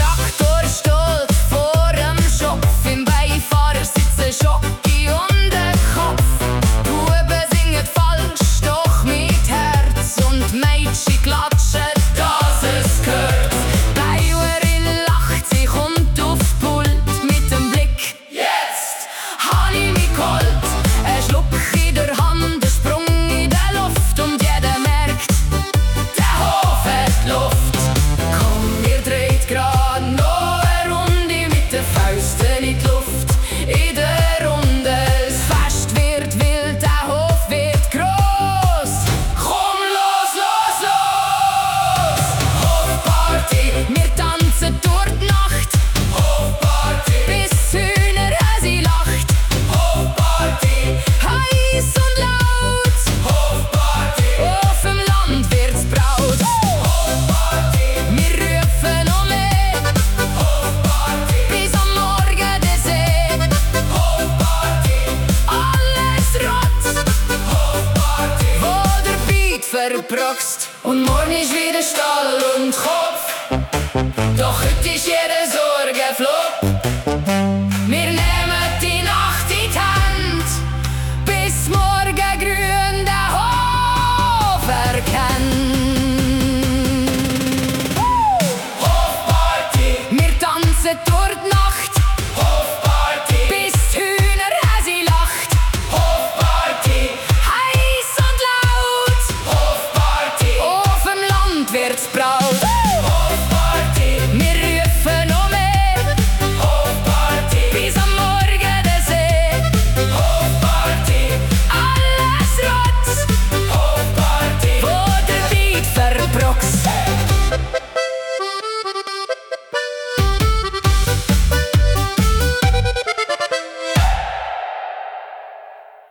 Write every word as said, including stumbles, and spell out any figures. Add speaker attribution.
Speaker 1: Traktor steht vor dem Schopf, im Beifahrersitz ein Schocki und ein Kopf. Buben singen falsch, doch mit Herz, und Mädchen klatschen, dass es gehört. Bauerin lacht, sie kommt auf Pult mit dem Blick. Jetzt hab ich mich geholt. Ein Schluck in der Hand, ein Sprung in der Luft, und jeder merkt, der Hof hat Luft. Komm, ihr dreht grad noch eine Runde mit den Fäusten in die Luft. In der Runde, das Fest wird wild, der Hof wird groß. Komm, los, los, los! Hofparty, wir tanzen durch die Nacht. Hofparty, bis Hühnerhäsi lacht. Hofparty, heiß und laut. Hofparty, auf dem Land wird's braut. Hofparty, wir rufen noch mehr. Hofparty, bis am Morgen der See. Hofparty, alles rot. Hofparty, wo der Beat verproxt. Und morgen ist wieder Stall und Kopf. Doch heute ist jeder so